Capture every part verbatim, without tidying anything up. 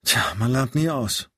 Tja, man lernt nie aus.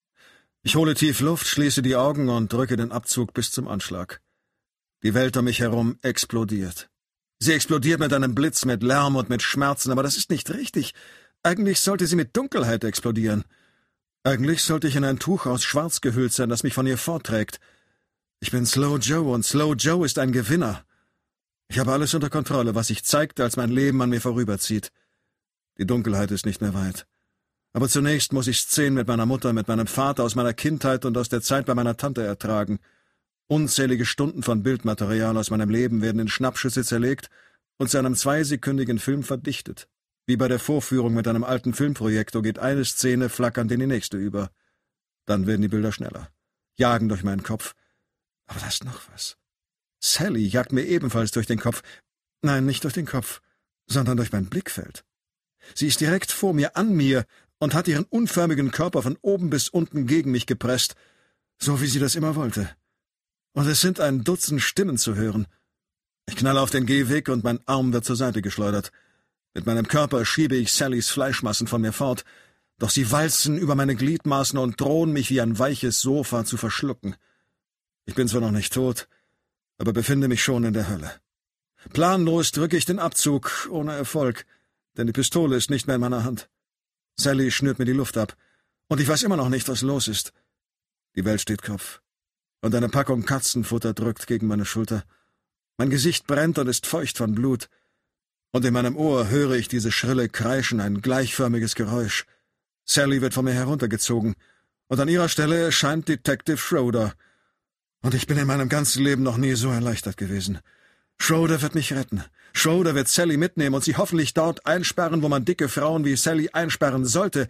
Ich hole tief Luft, schließe die Augen und drücke den Abzug bis zum Anschlag. Die Welt um mich herum explodiert. Sie explodiert mit einem Blitz, mit Lärm und mit Schmerzen, aber das ist nicht richtig. Eigentlich sollte sie mit Dunkelheit explodieren. Eigentlich sollte ich in ein Tuch aus Schwarz gehüllt sein, das mich von ihr fortträgt. Ich bin Slow Joe und Slow Joe ist ein Gewinner. Ich habe alles unter Kontrolle, was sich zeigt, als mein Leben an mir vorüberzieht. Die Dunkelheit ist nicht mehr weit. Aber zunächst muss ich Szenen mit meiner Mutter, mit meinem Vater aus meiner Kindheit und aus der Zeit bei meiner Tante ertragen. Unzählige Stunden von Bildmaterial aus meinem Leben werden in Schnappschüsse zerlegt und zu einem zweisekündigen Film verdichtet. Wie bei der Vorführung mit einem alten Filmprojektor geht eine Szene flackernd in die nächste über. Dann werden die Bilder schneller, jagen durch meinen Kopf. Aber da ist noch was. Sally jagt mir ebenfalls durch den Kopf. Nein, nicht durch den Kopf, sondern durch mein Blickfeld. Sie ist direkt vor mir, an mir, und hat ihren unförmigen Körper von oben bis unten gegen mich gepresst, so wie sie das immer wollte. Und es sind ein Dutzend Stimmen zu hören. Ich knalle auf den Gehweg und mein Arm wird zur Seite geschleudert. Mit meinem Körper schiebe ich Sallys Fleischmassen von mir fort, doch sie walzen über meine Gliedmaßen und drohen mich wie ein weiches Sofa zu verschlucken. Ich bin zwar noch nicht tot, aber befinde mich schon in der Hölle. Planlos drücke ich den Abzug, ohne Erfolg, denn die Pistole ist nicht mehr in meiner Hand. Sally schnürt mir die Luft ab, und ich weiß immer noch nicht, was los ist. Die Welt steht Kopf, und eine Packung Katzenfutter drückt gegen meine Schulter. Mein Gesicht brennt und ist feucht von Blut, und in meinem Ohr höre ich dieses schrille Kreischen, ein gleichförmiges Geräusch. Sally wird von mir heruntergezogen, und an ihrer Stelle erscheint Detective Schroeder. Und ich bin in meinem ganzen Leben noch nie so erleichtert gewesen. Schroeder wird mich retten. Schroeder wird Sally mitnehmen und sie hoffentlich dort einsperren, wo man dicke Frauen wie Sally einsperren sollte.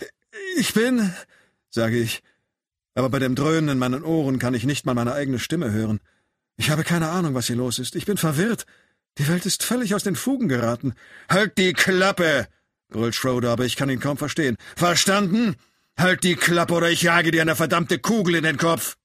Ich bin, sage ich, aber bei dem Dröhnen in meinen Ohren kann ich nicht mal meine eigene Stimme hören. Ich habe keine Ahnung, was hier los ist. Ich bin verwirrt. Die Welt ist völlig aus den Fugen geraten. »Halt die Klappe!« brüllt Schroeder, aber ich kann ihn kaum verstehen. »Verstanden? Halt die Klappe, oder ich jage dir eine verdammte Kugel in den Kopf!«